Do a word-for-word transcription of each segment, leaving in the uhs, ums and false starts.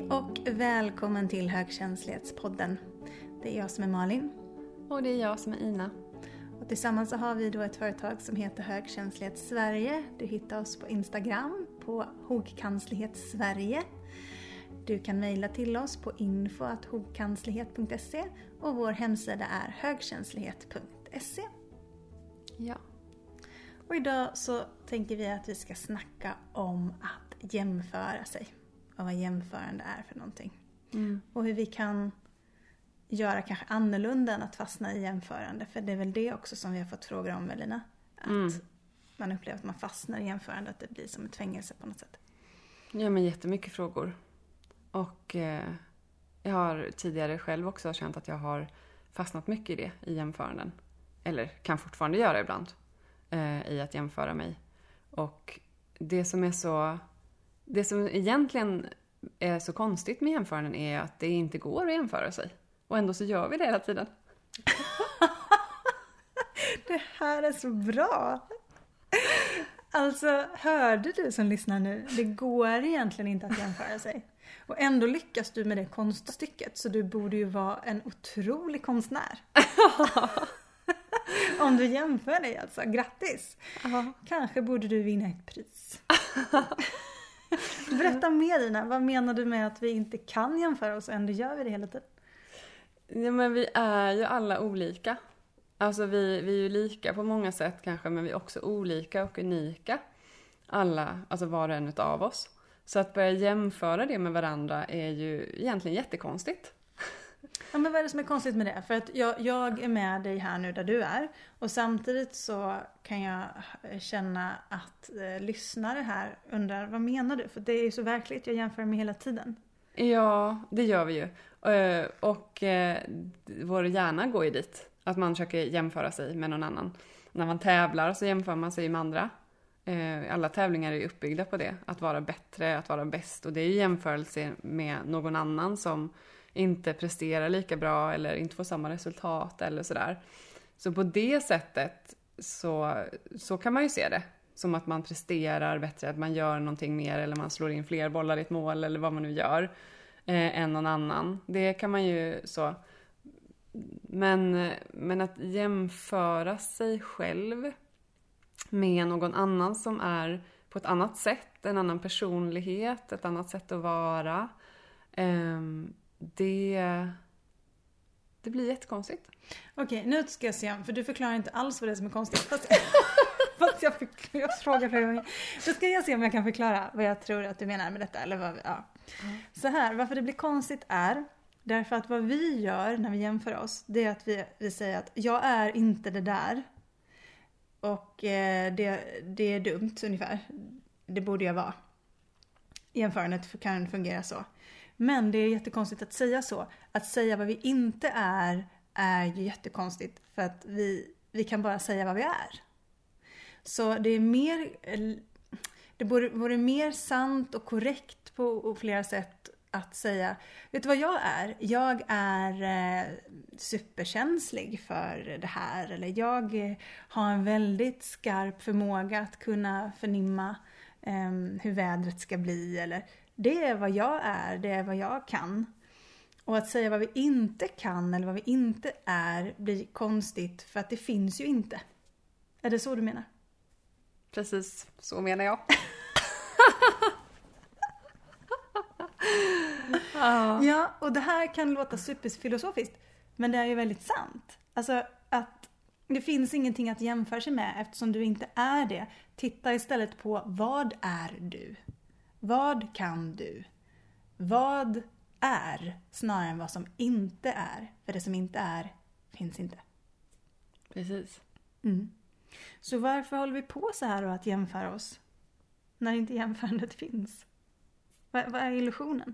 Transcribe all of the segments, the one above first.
Och välkommen till Högkänslighetspodden. Det är jag som är Malin. Och det är jag som är Ina. Och tillsammans så har vi då ett företag som heter Högkänslighet Sverige. Du hittar oss på Instagram på Högkänslighet Sverige. Du kan mejla till oss på info at högkänslighet punkt se och vår hemsida är högkänslighet punkt se. Ja. Och idag så tänker vi att vi ska snacka om att jämföra sig. Och vad jämförande är för någonting. Mm. Och hur vi kan göra kanske annorlunda än att fastna i jämförande. För det är väl det också som vi har fått frågor om, Melina. Att Mm. man upplever att man fastnar i jämförande. Att det blir som ett fängelse på något sätt. Ja, men jättemycket frågor. Och eh, jag har tidigare själv också känt att jag har fastnat mycket i det, i jämföranden. Eller kan fortfarande göra ibland. Eh, I att jämföra mig. Och det som är så... Det som egentligen är så konstigt med jämföranden är att det inte går att jämföra sig. Och ändå så gör vi det hela tiden. Det här är så bra! Alltså, hörde du som lyssnar nu? Det går egentligen inte att jämföra sig. Och ändå lyckas du med det konststycket. Så du borde ju vara en otrolig konstnär. Om du jämför dig alltså. Grattis! Aha. Kanske borde du vinna ett pris. Berätta mer, Ina. Vad menar du med att vi inte kan jämföra oss och ändå gör vi det hela tiden? Ja, men vi är ju alla olika. Alltså vi, vi är ju lika på många sätt kanske, men vi är också olika och unika. Alla, alltså var och en utav oss. Så att börja jämföra det med varandra är ju egentligen jättekonstigt. Ja, men vad är det som är konstigt med det? För att jag, jag är med dig här nu där du är. Och samtidigt så kan jag känna att eh, lyssnare här undrar, vad menar du? För det är ju så verkligt, jag jämför mig hela tiden. Ja, det gör vi ju. Uh, och uh, vår hjärna går ju dit. Att man försöker jämföra sig med någon annan. När man tävlar så jämför man sig med andra. Uh, alla tävlingar är ju uppbyggda på det. Att vara bättre, att vara bäst. Och det är ju jämförelse med någon annan som inte presterar lika bra eller inte får samma resultat eller sådär. Så på det sättet så, så kan man ju se det. Som att man presterar bättre, att man gör någonting mer eller man slår in fler bollar i ett mål eller vad man nu gör eh, än någon annan. Det kan man ju så. Men, men att jämföra sig själv med någon annan som är på ett annat sätt, en annan personlighet, ett annat sätt att vara. Eh, det, det blir jättekonstigt. Okej, nu ska jag se, för du förklarar inte alls vad det är som är konstigt. Fast, fast jag, fick, jag frågar flera gånger. Då ska jag se om jag kan förklara vad jag tror att du menar med detta. Eller vad, ja. Mm. Så här, varför det blir konstigt är därför att vad vi gör när vi jämför oss, det är att vi, vi säger att jag är inte det där. Och eh, det, det är dumt ungefär. Det borde jag vara. Jämförandet kan fungera så. Men det är jättekonstigt att säga så. Att säga vad vi inte är, är ju jättekonstigt. För att vi, vi kan bara säga vad vi är. Så det är mer, det vore, vore mer sant och korrekt på flera sätt att säga, vet du vad jag är? Jag är eh, superkänslig för det här. Eller jag eh, har en väldigt skarp förmåga att kunna förnimma eh, hur vädret ska bli. Eller det är vad jag är, det är vad jag kan. Och att säga vad vi inte kan eller vad vi inte är blir konstigt för att det finns ju inte. Är det så du menar? Precis, så menar jag. Ja, och det här kan låta superfilosofiskt, men det är ju väldigt sant. Alltså att det finns ingenting att jämföra sig med eftersom du inte är det. Titta istället på vad är du? Vad kan du? Vad är snarare än vad som inte är? För det som inte är finns inte. Precis. Mm. Så varför håller vi på så här och att jämföra oss? När inte jämförandet finns. Vad, vad är illusionen?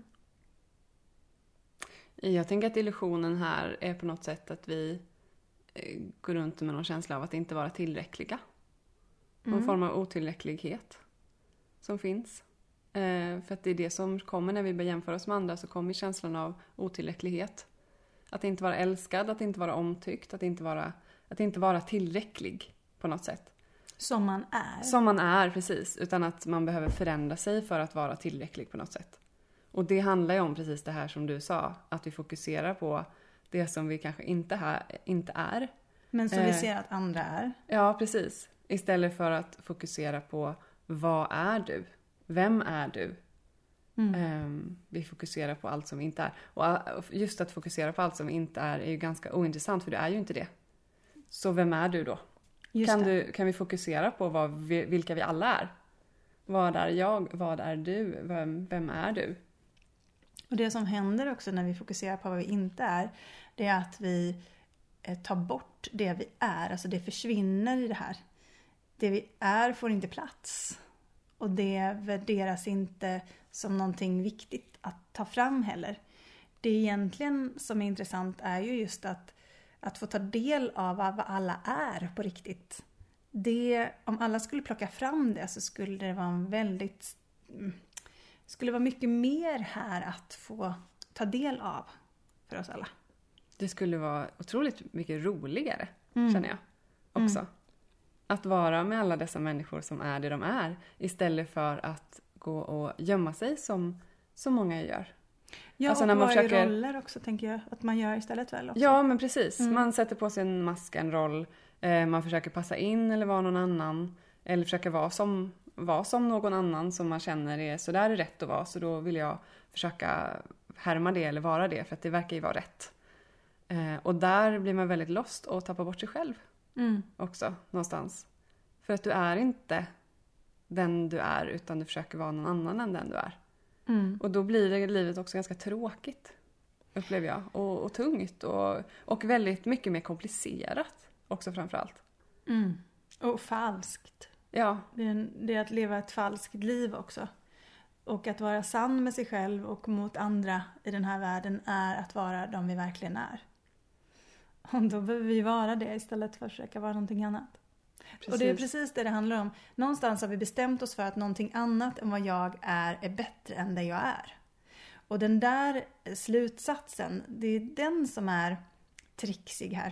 Jag tänker att illusionen här är på något sätt att vi går runt med någon känsla av att inte vara tillräckliga. Mm. Någon form av otillräcklighet som finns. Eh, för att det är det som kommer när vi börjar jämföra oss med andra, så kommer känslan av otillräcklighet. Att inte vara älskad, att inte vara omtyckt, att inte vara, att inte vara tillräcklig på något sätt. Som man är. Som man är, precis. Utan att man behöver förändra sig för att vara tillräcklig på något sätt. Och det handlar ju om precis det här som du sa. Att vi fokuserar på det som vi kanske inte, här, inte är. Men som eh, vi ser att andra är. Ja, precis. Istället för att fokusera på vad är du? Vem är du? Mm. Um, vi fokuserar på allt som inte är. Och just att fokusera på allt som inte är är ju ganska ointressant, för du är ju inte det. Så vem är du då? Kan, du, kan vi fokusera på vad vi, vilka vi alla är? Vad är jag? Vad är du? Vem, vem är du? Och det som händer också när vi fokuserar på vad vi inte är, det är att vi eh, tar bort det vi är. Alltså det försvinner i det här. Det vi är får inte plats. Och det värderas inte som någonting viktigt att ta fram heller. Det egentligen som är intressant är ju just att, att få ta del av vad alla är på riktigt. Det, om alla skulle plocka fram det så skulle det vara en väldigt... skulle vara mycket mer här att få ta del av för oss alla. Det skulle vara otroligt mycket roligare, mm. känner jag också. Mm. Att vara med alla dessa människor som är det de är, istället för att gå och gömma sig som så många gör. Ja, alltså, och när man försöker... roller också, tänker jag, att man gör istället väl också. Ja, men precis. Mm. Man sätter på sig en mask, en roll. Eh, man försöker passa in eller vara någon annan. Eller försöka vara som, vara som någon annan som man känner är så där är rätt att vara. Så då vill jag försöka härma det eller vara det, för att det verkar ju vara rätt. Eh, och där blir man väldigt lost och tappar bort sig själv. Mm. Också, någonstans. För att du är inte den du är, utan du försöker vara någon annan än den du är. Mm. Och då blir det livet också ganska tråkigt, upplever jag. Och, och tungt och, och väldigt mycket mer komplicerat också framförallt. Mm. Och falskt. Ja. Det är, en, det är att leva ett falskt liv också. Och att vara sann med sig själv och mot andra i den här världen är att vara de vi verkligen är. Och då behöver vi vara det istället för att försöka vara någonting annat. Precis. Och det är precis det det handlar om. Någonstans har vi bestämt oss för att någonting annat än vad jag är är bättre än det jag är. Och den där slutsatsen, det är den som är trixig här.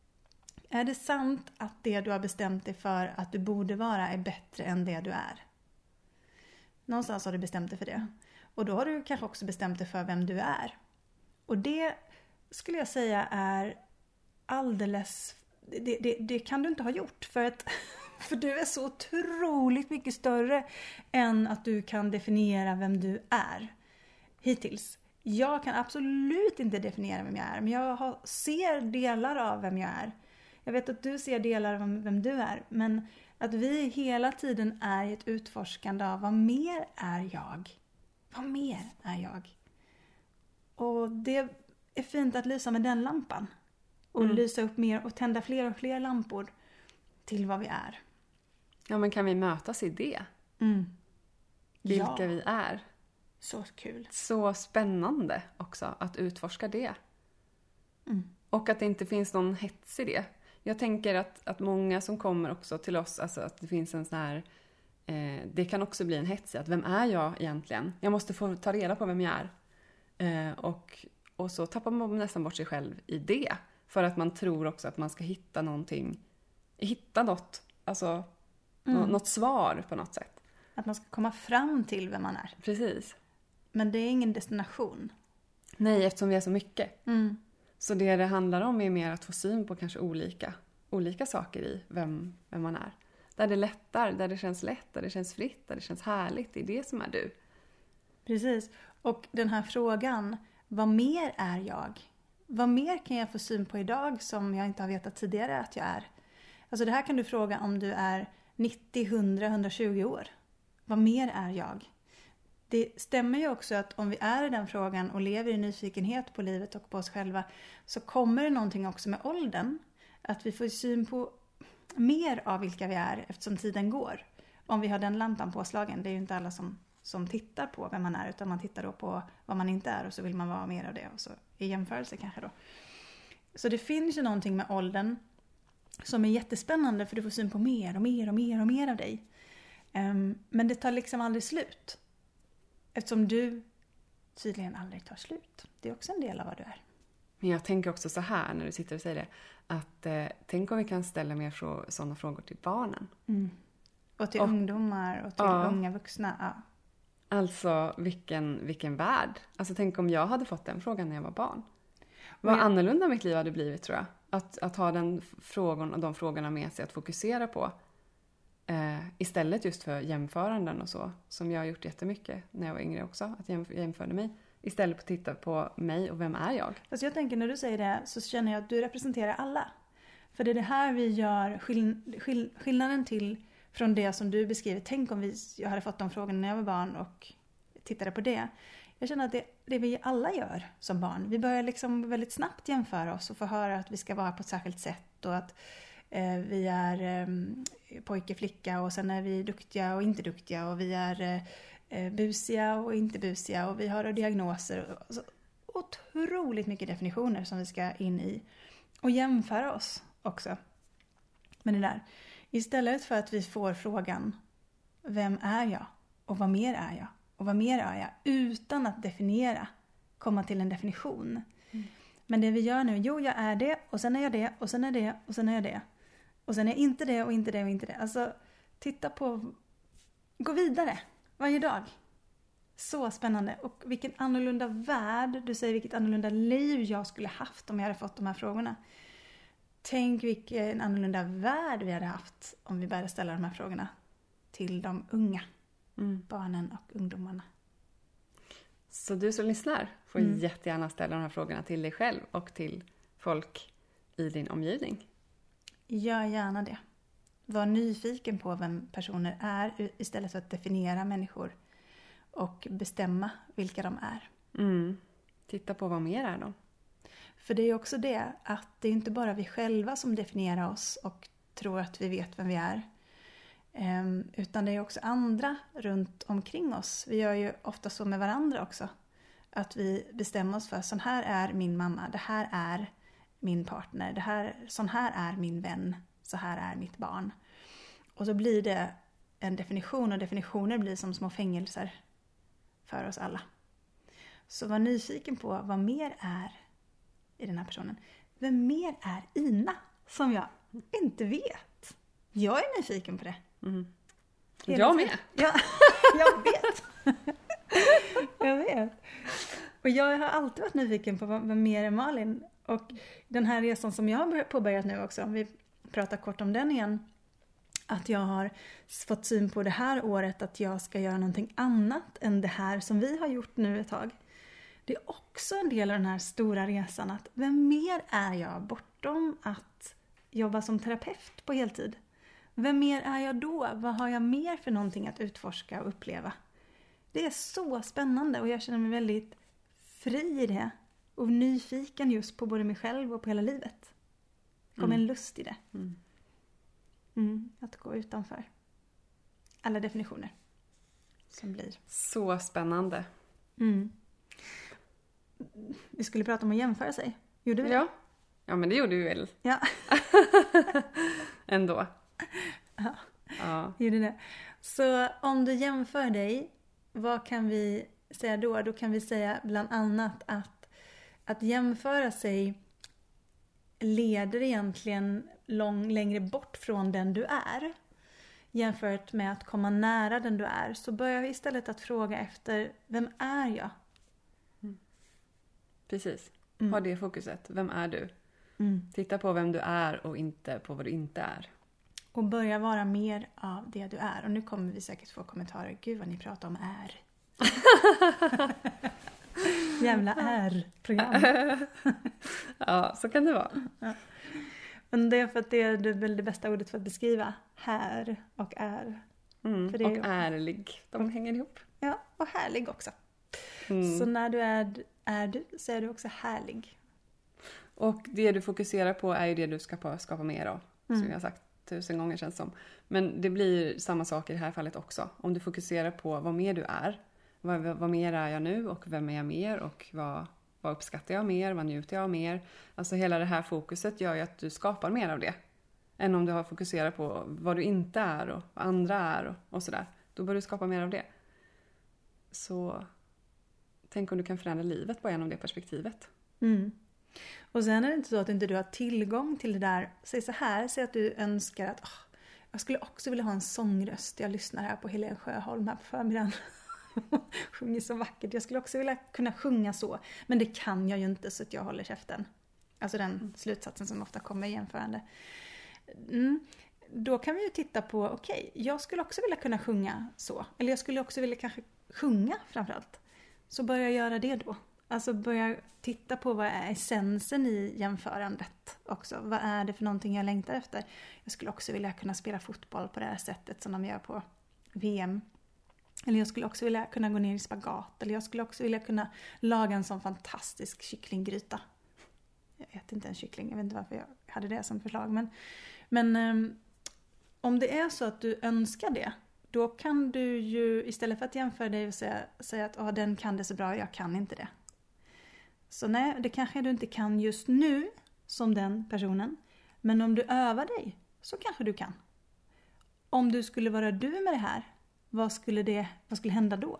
Är det sant att det du har bestämt dig för att du borde vara är bättre än det du är? Någonstans har du bestämt dig för det. Och då har du kanske också bestämt dig för vem du är. Och det skulle jag säga är alldeles... Det, det, det kan du inte ha gjort. För, att, för du är så otroligt mycket större än att du kan definiera vem du är. Hittills. Jag kan absolut inte definiera vem jag är. Men jag har, ser delar av vem jag är. Jag vet att du ser delar av vem du är. Men att vi hela tiden är i ett utforskande av vad mer är jag? Vad mer är jag? Och det är fint att lysa med den lampan. Och mm. lysa upp mer och tända fler och fler lampor till vad vi är. Ja, men kan vi mötas i det? Mm. Vilka ja. vi är. Så kul. Så spännande också att utforska det. Mm. Och att det inte finns någon hets i det. Jag tänker att, att många som kommer också till oss, alltså att det finns en sån här, eh, det kan också bli en hets i att vem är jag egentligen? Jag måste få ta reda på vem jag är. Eh, och, och så tappar man nästan bort sig själv i det. För att man tror också att man ska hitta någonting, hitta något, alltså mm. något svar på något sätt. Att man ska komma fram till vem man är. Precis. Men det är ingen destination. Nej, eftersom vi är så mycket. Mm. Så det det handlar om är mer att få syn på kanske olika, olika saker i vem, vem man är. Där det lättar, där det känns lätt, där det känns fritt, där det känns härligt. Det är det som är du. Precis. Och den här frågan, vad mer är jag? Vad mer kan jag få syn på idag som jag inte har vetat tidigare att jag är? Alltså det här kan du fråga om du är nittio, hundra, hundratjugo år. Vad mer är jag? Det stämmer ju också att om vi är i den frågan och lever i nyfikenhet på livet och på oss själva, så kommer det någonting också med åldern. Att vi får syn på mer av vilka vi är eftersom tiden går. Om vi har den lampan påslagen. Det är ju inte alla som, som tittar på vem man är, utan man tittar då på vad man inte är och så vill man vara mer av det. Och så i jämförelse kanske då. Så det finns ju någonting med åldern som är jättespännande, för du får syn på mer och mer och mer och mer av dig. Um, men det tar liksom aldrig slut. Eftersom du tydligen aldrig tar slut. Det är också en del av vad du är. Men jag tänker också så här när du sitter och säger det. Att eh, tänk om vi kan ställa mer frå- sådana frågor till barnen. Mm. Och till och, ungdomar och till ja, unga vuxna. Ja. Alltså vilken, vilken värld. Alltså tänk om jag hade fått den frågan när jag var barn. Vad jag... annorlunda mitt liv hade blivit tror jag. Att, att ha den frågan och de frågorna med sig att fokusera på. Eh, istället just för jämföranden och så. Som jag har gjort jättemycket när jag var yngre också. Att jag jämförde mig. Istället för att titta på mig och vem är jag. Alltså jag tänker när du säger det så känner jag att du representerar alla. För det är det här vi gör skill- skill- skillnaden till från det som du beskriver. Tänk om vi, jag hade fått de frågorna när jag var barn och tittade på det. Jag känner att det, det vi alla gör som barn. Vi börjar liksom väldigt snabbt jämföra oss och få höra att vi ska vara på ett särskilt sätt. Och att eh, vi är eh, pojke, flicka och sen är vi duktiga och inte duktiga. Och vi är eh, busiga och inte busiga. Och vi har diagnoser. Alltså, otroligt mycket definitioner som vi ska in i. Och jämföra oss också med det där. Istället för att vi får frågan, vem är jag? Och vad mer är jag? Och vad mer är jag? Utan att definiera, komma till en definition. Mm. Men det vi gör nu, jo jag är det, och sen är jag det, och sen är det, och sen är jag det. Och sen är jag inte det, och inte det, och inte det. Alltså, titta på, gå vidare varje dag. Så spännande. Och vilken annorlunda värld, du säger vilket annorlunda liv jag skulle haft om jag hade fått de här frågorna. Tänk vilken annorlunda värld vi hade haft om vi började ställa de här frågorna till de unga. Mm. Barnen och ungdomarna. Så du som lyssnar får mm. jättegärna ställa de här frågorna till dig själv och till folk i din omgivning. Gör gärna det. Var nyfiken på vem personer är istället för att definiera människor och bestämma vilka de är. Mm. Titta på vad mer är de. För det är också det att det är inte bara vi själva som definierar oss och tror att vi vet vem vi är. Um, utan det är också andra runt omkring oss. Vi gör ju ofta så med varandra också. Att vi bestämmer oss för sån här är min mamma, det här är min partner, det här, sån här är min vän, så här är mitt barn. Och så blir det en definition och definitioner blir som små fängelser för oss alla. Så var nyfiken på vad mer är i den här personen. Vem mer är Ina som jag inte vet? Jag är nyfiken på det. Mm. Jag med. Ja, jag vet. jag vet. Och jag har alltid varit nyfiken på vad, vad mer är Malin. Och den här resan som jag har påbörjat nu också, om vi pratar kort om den igen. Att jag har fått syn på det här året att jag ska göra någonting annat än det här som vi har gjort nu ett tag. Det är också en del av den här stora resan att vem mer är jag bortom att jobba som terapeut på heltid? Vem mer är jag då? Vad har jag mer för någonting att utforska och uppleva? Det är så spännande och jag känner mig väldigt fri i det. Och nyfiken just på både mig själv och på hela livet. Det kommer mm. en lust i det. Mm. Mm, att gå utanför alla definitioner som blir. Så spännande. Mm. Vi skulle prata om att jämföra sig. Gjorde vi det? Ja, ja men det gjorde vi väl. Ja. Ändå. Ja, ja. Gjorde det. Så om du jämför dig, vad kan vi säga då? Då kan vi säga bland annat att att jämföra sig leder egentligen lång, längre bort från den du är. Jämfört med att komma nära den du är. Så börjar vi istället att fråga efter, vem är jag? Mm. Precis. Mm. Ha det fokuset. Vem är du? Mm. Titta på vem du är och inte på vad du inte är. Och börja vara mer av det du är. Och nu kommer vi säkert få kommentarer. Gud vad ni pratar om är. Jävla är-program. Ja, så kan det vara. Ja. Men det är för att det är väl det bästa ordet för att beskriva här och är. Mm, för det och är ärlig. De hänger ihop. Ja, och härlig också. Mm. Så när du är, är du så är du också härlig. Och det du fokuserar på är ju det du ska skapa, skapa mer av. Mm. Som jag har sagt tusen gånger känns som. Men det blir samma sak i det här fallet också. Om du fokuserar på vad mer du är. Vad, vad mer är jag nu och vem är jag mer och vad, vad uppskattar jag mer, vad njuter jag mer. Alltså hela det här fokuset gör ju att du skapar mer av det. Än om du har fokuserat på vad du inte är och vad andra är och, och sådär. Då bör du skapa mer av det. Så tänk om du kan förändra livet bara genom det perspektivet. Mm. Och sen är det inte så att inte du har tillgång till det där. Säg så här, säg att du önskar att oh, jag skulle också vilja ha en sångröst. Jag lyssnar här på Helene Sjöholm här på förmiddagen. sjunger så vackert. Jag skulle också vilja kunna sjunga så. Men det kan jag ju inte så att jag håller käften. Alltså den mm. slutsatsen som ofta kommer i jämförande. Mm. Då kan vi ju titta på, okej, okay, jag skulle också vilja kunna sjunga så. Eller jag skulle också vilja kanske sjunga framförallt. Så börja göra det då. Alltså börja titta på vad är essensen i jämförandet också. Vad är det för någonting jag längtar efter? Jag skulle också vilja kunna spela fotboll på det här sättet som de gör på V M. Eller jag skulle också vilja kunna gå ner i spagat. Eller jag skulle också vilja kunna laga en sån fantastisk kycklinggryta. Jag äter inte en kyckling, jag vet inte varför jag hade det som förslag. Men, men um, om det är så att du önskar det, då kan du ju istället för att jämföra dig och säga, säga att oh, den kan det så bra, jag kan inte det. Så nej, det kanske du inte kan just nu som den personen. Men om du övar dig så kanske du kan. Om du skulle vara du med det här, vad skulle, det, vad skulle hända då?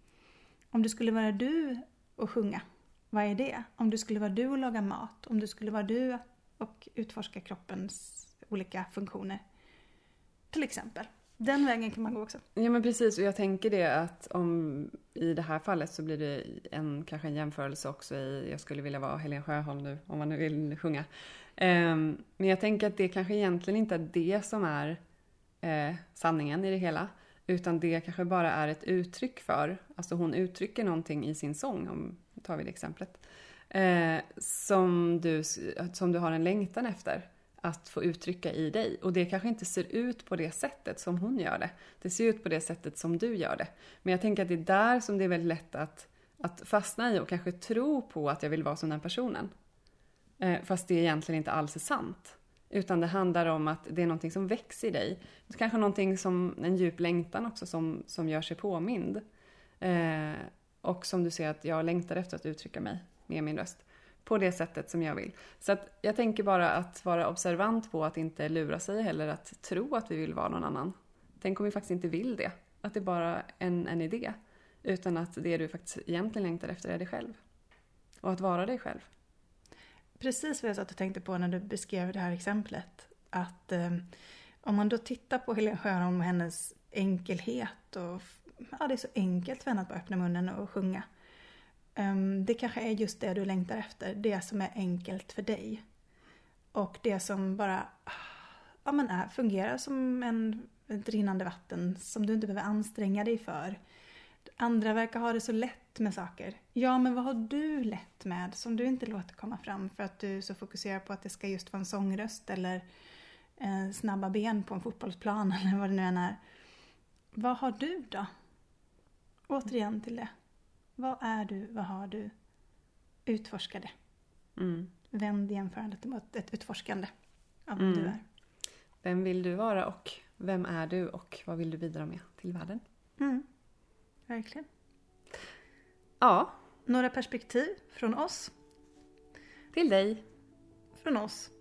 Om du skulle vara du och sjunga, vad är det? Om du skulle vara du och laga mat, om du skulle vara du och utforska kroppens olika funktioner. Till exempel. Den vägen kan man gå också. Ja men precis, och jag tänker det att om i det här fallet så blir det en, kanske en jämförelse också i, jag skulle vilja vara Helen Sjöholm nu, om man nu vill sjunga. Um, men jag tänker att det kanske egentligen inte är det som är eh, sanningen i det hela. Utan det kanske bara är ett uttryck för, alltså hon uttrycker någonting i sin sång, om tar vi det exemplet. Eh, som, du, som du har en längtan efter att få uttrycka i dig. Och det kanske inte ser ut på det sättet som hon gör det. Det ser ut på det sättet som du gör det. Men jag tänker att det är där som det är väldigt lätt att, att fastna i och kanske tro på att jag vill vara som den personen. Eh, fast det egentligen inte alls är sant. Utan det handlar om att det är någonting som växer i dig. Det kanske är någonting som en djup längtan också som, som gör sig påmind. Eh, och som du ser att jag längtar efter att uttrycka mig med min röst. På det sättet som jag vill. Så att jag tänker bara att vara observant på att inte lura sig heller att tro att vi vill vara någon annan. Tänk om vi faktiskt inte vill det. Att det är bara en, en idé. Utan att det du faktiskt egentligen längtar efter är dig själv. Och att vara dig själv. Precis vad jag satt och tänkte på när du beskrev det här exemplet. Att eh, om man då tittar på Helen Sjöholm och hennes enkelhet. Och, ja, det är så enkelt för henne att bara öppna munnen och sjunga. Um, det kanske är just det du längtar efter. Det som är enkelt för dig. Och det som bara ja, men är, fungerar som en, ett rinnande vatten. Som du inte behöver anstränga dig för. Andra verkar ha det så lätt med saker. Ja, men vad har du lätt med som du inte låter komma fram för att du är så fokuserar på att det ska just vara en sångröst eller eh, snabba ben på en fotbollsplan eller vad det nu än är. Vad har du då? Återigen till det. Vad är du? Vad har du? Utforska det. Mm. Vänd jämförandet mot ett utforskande av mm. vem du är. Vem vill du vara och vem är du och vad vill du bidra med till världen? Mm. Verkligen. Ja. Några perspektiv från oss. Till dig. Från oss.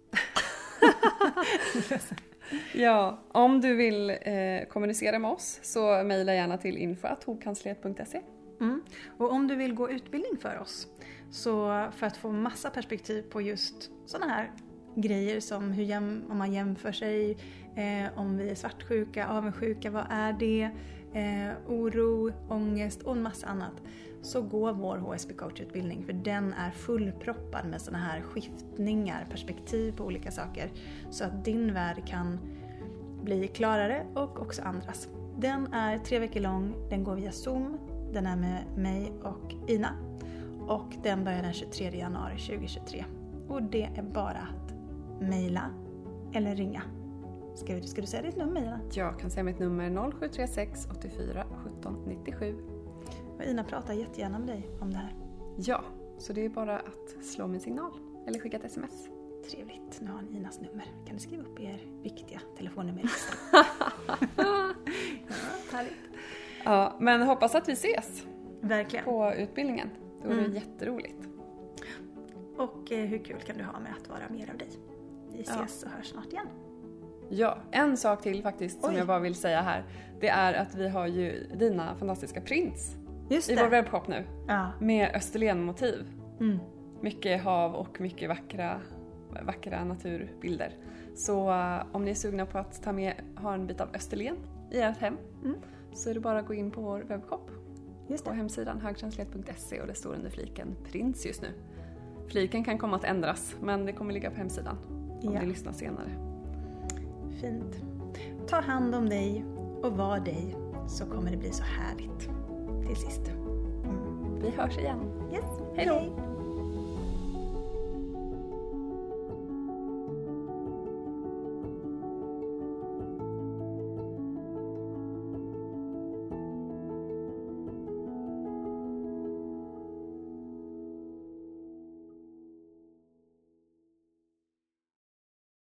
Ja, om du vill eh, kommunicera med oss så mejla gärna till info at hovkansliet punkt se. Mm. Och om du vill gå utbildning för oss så för att få massa perspektiv på just sådana här grejer som hur jäm, om man jämför sig, eh, om vi är svartsjuka, avundsjuka, vad är det? Eh, oro, ångest och en massa annat, så går vår H S B-coachutbildning, för den är fullproppad med såna här skiftningar, perspektiv på olika saker, så att din värld kan bli klarare och också andras. Den är tre veckor lång, den går via Zoom, den är med mig och Ina och den börjar den tjugotredje januari tjugohundratjugotre och det är bara att mejla eller ringa. Ska du, ska du säga ditt nummer, Ina? Jag kan säga mitt nummer noll sju tre sex åttiofyra sjutton nittiosju. Och Ina pratar jättegärna med dig om det här. Ja, så det är bara att slå min signal eller skicka ett sms. Trevligt, nu har ni Inas nummer. Kan du skriva upp er viktiga telefonnummer? Ja, härligt. Ja, men hoppas att vi ses. Verkligen. På utbildningen. Det vore Mm. jätteroligt. Och eh, hur kul kan du ha med att vara mer av dig? Vi ses Ja. och hörs snart igen. Ja, en sak till faktiskt som Oj. jag bara vill säga här. Det är att vi har ju dina fantastiska prints Just i det. vår webbshop nu. Ja. Med Österlen-motiv. Mm. Mycket hav och mycket vackra, vackra naturbilder. Så uh, om ni är sugna på att ta med, ha en bit av Österlen i ert hem. Mm. Så är det bara att gå in på vår webbshop. Just på det. hemsidan högkänslighet punkt se och det står under fliken prins just nu. Fliken kan komma att ändras, men det kommer ligga på hemsidan om Ja. ni lyssnar senare. Fint. Ta hand om dig och var dig, så kommer det bli så härligt till sist. Vi hörs igen. Yes. Hej då. Hej.